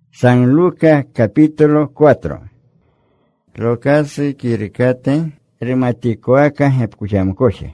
San Lucas capítulo 4. Locasi kirikate rimaticoaca hepcuchamcoche.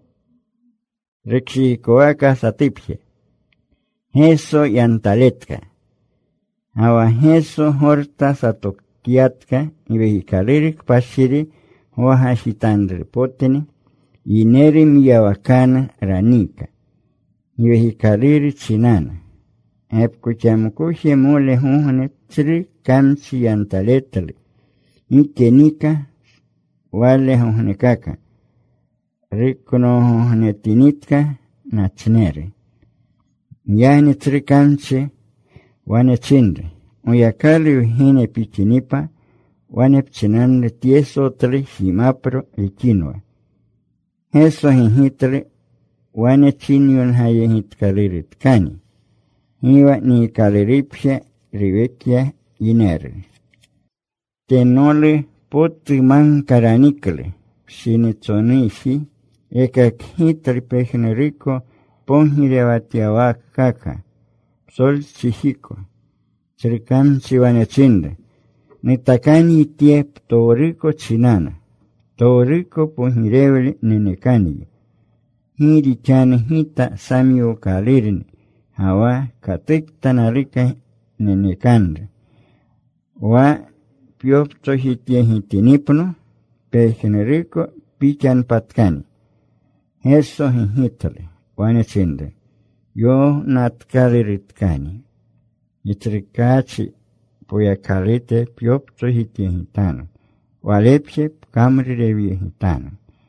Rixicoaca satipje. Jeso yantaletka. Awa jeso horta satokiatka y vehicalirik pashiri wahashitandri poteni y nerim yawakana ranika. Y vehicaliri chinana. Hepcuchamcoche mole juhane tri kamchi yantaletali. Y kenika wale juhnekaka. Rikono juhnetinitka nachnere. Yani tri kamchi wane chindre. Uyakali uhine pichinipa wane pchinanre tiesotri himapro ikinwa. Eso hinhitre wane chinyon haye hitkalirit kani. Iwa ni kaliripshe rivekia inere. Tenole potiman karanikle, sinitsonishi, ekakitri pejnerico, ponjirevatiawakaka, sol chihiko, chrikamchi vanechinde, nitakani tiep torico chinana, torico ponjirevli nenekani, hirichani hita samio kalirini, hawa katiktanarika nenekandre, wa piopto hitie hitinipno, pejnerico pichan patkani. Eso hinhitale, wanechinde. Yo natkaliritkani. Itrikachi poyakalite piopto hitie hitano. Walepche kamri revie hitano.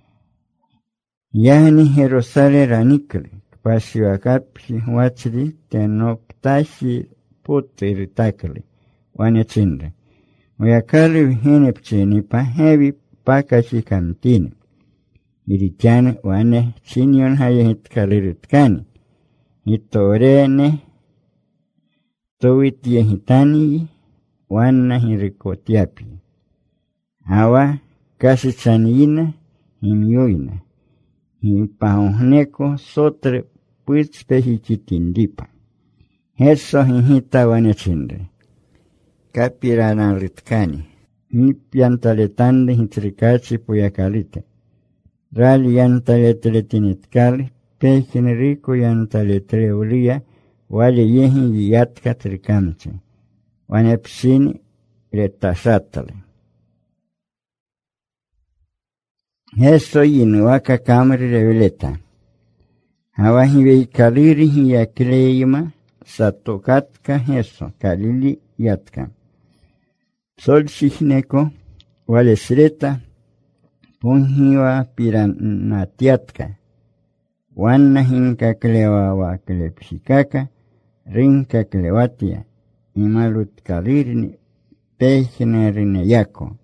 Yani Jerusale ranikle, pasiwakapi wachri tenoptashi puteritakle, wanechinde. Uyakali uhine pchenipa hevi pakashi kamtini. Irichane wane chinyon haye hitkalirutkani. Hitorene towitie hitani wana hirikotiapi. Hawa kasi chanina himyoina. Hipahohneko sotre puitzpe hichitindipa. Eso hihita wane chindre. Kapiranalitkani. Nipiantaletande hitrikachi puyakalite. Rali yantaletretinitkali, pejnerico yantaletreulía, wale yehin yiyatka trikamche. Wanepsini retasatale. Eso yinuaka kamri reveleta. Hawahi veikaliri hiyakleima, satokatka eso, kalili yatka. Sol sijneko, wale sreta, punhiwa piranatiatka. Wanna hinka klewa wa klepsikaka, rinka klewatia, imalut kalirni, pejnerine yako.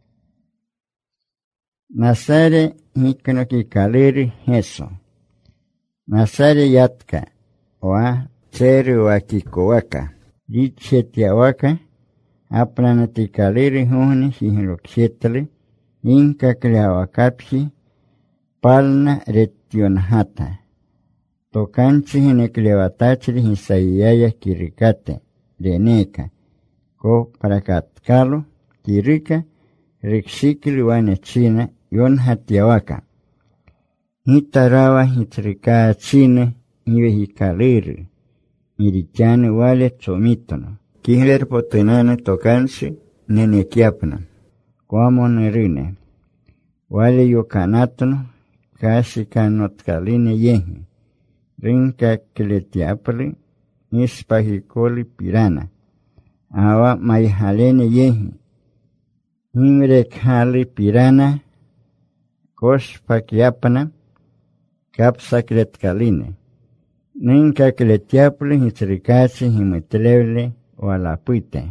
Nasare hiknoki kaliri heso. Nasare yatka, wa tseru wa kikowaka, dichetiawaka, aplanati kaliri huni sihilokshetali, inka kleawakapsi, palna retionhata. Tokanchi hineklevatachri hisayaya kirikate, reneka, ko prakatkalo, kirika, riksikli wanechina, yonhatiawaka. Hitarawa hitrika chine, iwe hikaliri, irichane wale tsomitono. Kihler potenane tokansi, nenekiapna. Como nerine. Wale yokanatono, kasi kanotkaline yehi. Rinka kletiapli, ispahikoli pirana. Awa maihalene yehi. Himre khali pirana, kospakiapana, kapsa kletkaline. Ninka kletiapli hitrikasi himetlevle walapuite.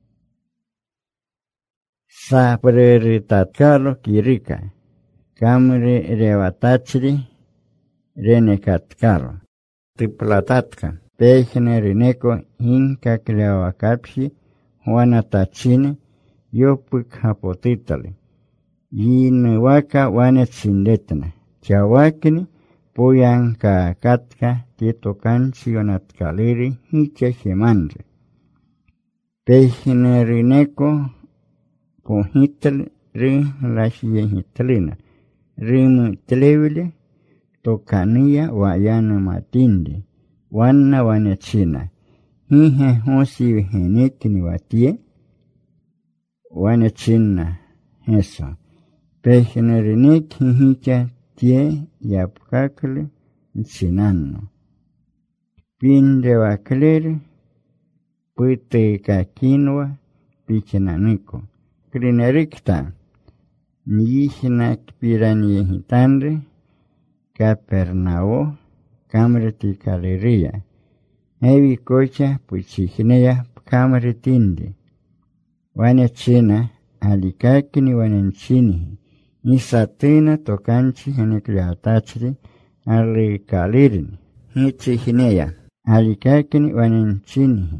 Sapreritatkalo kirika, kamri revatachri, renekatkalo. Tiplatatka, pejne rineko hinka kleawakapsi, huanatachine, yopuk hapotitali. Yinuwaka wanetsinletna, chawakni, puyanka katka, titokansi yonatkaliri, hiche hemandre. Pejnerineko pohital rinlashiyehitalina. Rimu tlevile tokania wayana matindi. Wana wanachina. Hihe hosi vihenekini watie. Wanachina heso. Pejnerinek hihicha tie yapkakle chinano. Pinde wakleri. Pute kakinwa pichinaniko. Krinerikta. Nihina pirani hitandre. Capernao. Kamreti kaleria. Evi kocha puchihineya kamretindi. Wanachina alikakini wananchini. Nisatina tokanchi henikliatachri alikalirini. Hichihineya. Alikakini wananchini.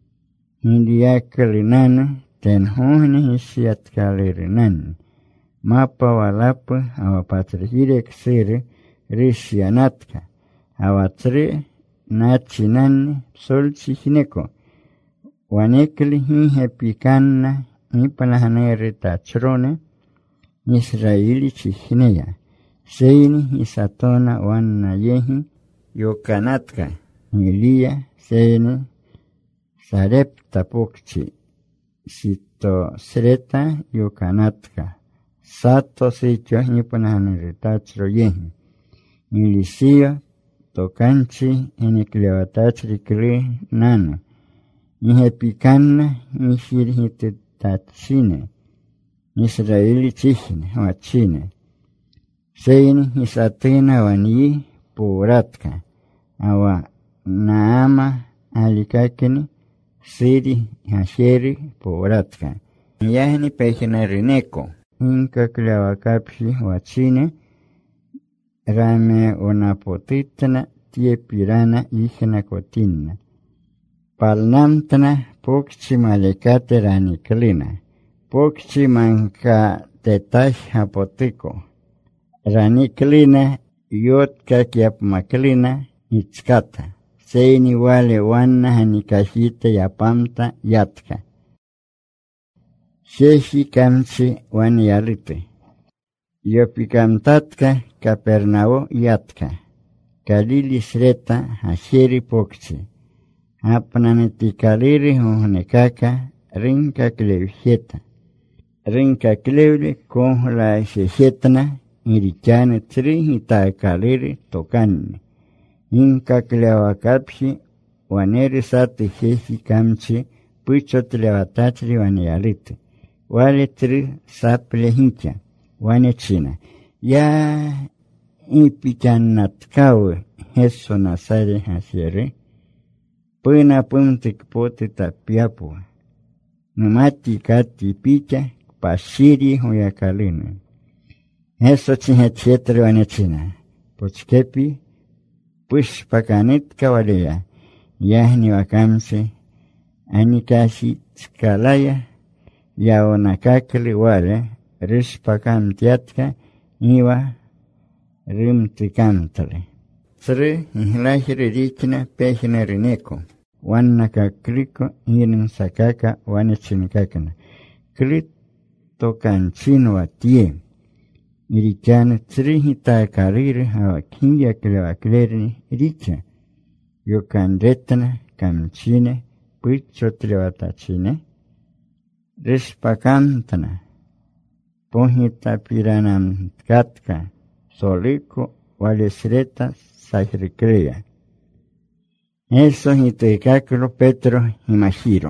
Hindiakalinana tenhohni hisiatkalirinani. Mapa walapa awapatrihire ksiri rishianatka. Awatri nachinani solchihineko. Wanekli hihe pikanna hipanahanere tachrone. Israeli chihineya. Seini hisatona wana yehi yokanatka. Nilia seini sarepta pokchi. Sito sreta yokanatka. Sato sitio hipanahanere tachro yehi. Nilisio tokanchi eniklevatachri kri nana. Ihe pikanna ishirhite tachine. Israeli chihine wachine. Seini hisatina wani poratka. Awa naama alikakini siri hasheri poratka. Yahni pejnerineko. Inka klewakapshi wachine. Rame onapotitana tie pirana ihna kotinna. Palnamtana pokchi malekate raniklina. Pokchi manka tetash hapotiko. Raniklina yotka kiapmaklina itskata. Seini wale wana hanikashita yapamta yatka. Sheshi kamchi wani yarite. Yopikamtatka Capernao yatka. Kalili sreta hasheri pokchi. Apnanetikaliri honekaka rinka klevjeta. Rinka klevle kohla shejetna irichane tri hitakaliri tokani. Inka klewakapshi waneri sati sheshi kamchi puchot levatachri waneyalite. Wale tri saple hincha. Wanechina. Ya ipichanatkawe heso nasare hasiere. Puna puntik pote tapiapu. Numati kati picha pashiri huyakalina. Heso chihetietre wanechina. Pochkepi pushpakanitka walea. Yahni wakamse. Anikashi tkalaya. Yaonakakli wale. Rishpakamtiatka iwa rimtikamtale. Sri ihlahiri rikina pejnerineko. Wannaka kliko irin sakaka wanichinikakana. Klito kanchinwa tie. Irichane sri hitakariri hawa kinja klewaklerini richa. Yokandetana kamchine puichotlewatachine. Rishpakamtana. Pohita piranam katka, soliko walesreta sajricrea. Eso hitekaklo Petro imagiro.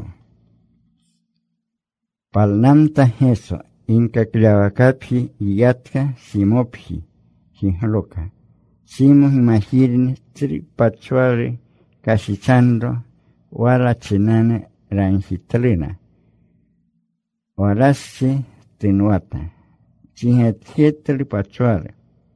Palnamta eso, inka klawakapi yatka simophi, sinhloka. Simo imagirin tripachuare casichando, wala chinane ranjitlina. Walasi tenuata. Chihetjetli pachuale.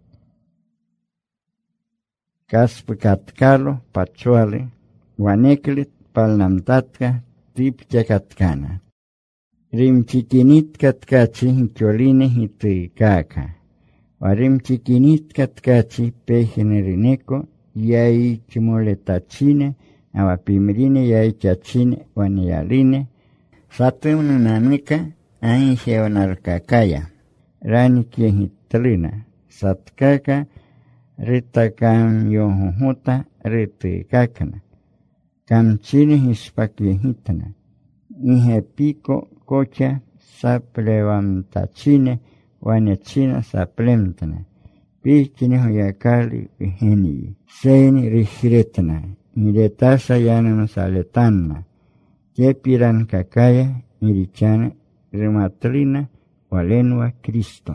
Kaspakatkalo pachuale. Wanekli palnamtatka tipchakatkana. Rimchikinit katkachi hicholine hitikaka. Warimchikinit katkachi pejnerineko yai chimoletachine. Awapimrine yai chachine waneyaline. Satumnamika Anjeonarkakaya. Ranikihitlina. Satkaka Ritakam yohuhuta ritikakana. Kamchini hispakihitana. Ihe pico cocha saplevantachine wanechina saplemtana. Pichini hoyakali viheni. Seini rishretana. Iretasa yanam saletana. Kepiran kakaya irichana rimatrina walenwa Cristo.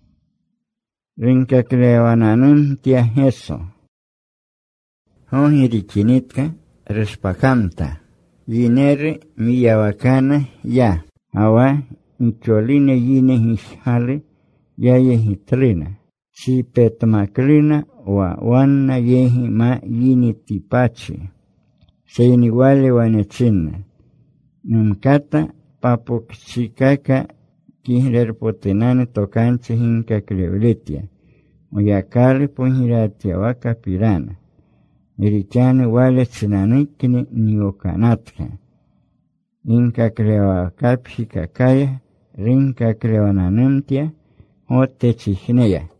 Rinkaklewananun tia Jeso. Hon irichinitka respakamta. Yinere miyawakana ya. Awa incholine yine hishale ya yehitrina. Si petmaklina wa wana yehi ma yini tipachi. Seini wale wanechina. Numkata papokchikaka kihlerpotenane tokanche hinka klevletia. Oyakale ponhiratia waka pirana. Irichane wale chinanikini niokanatka. Inka klewa kapshika kaya, rinka klewa nanumtia, hote chihneya.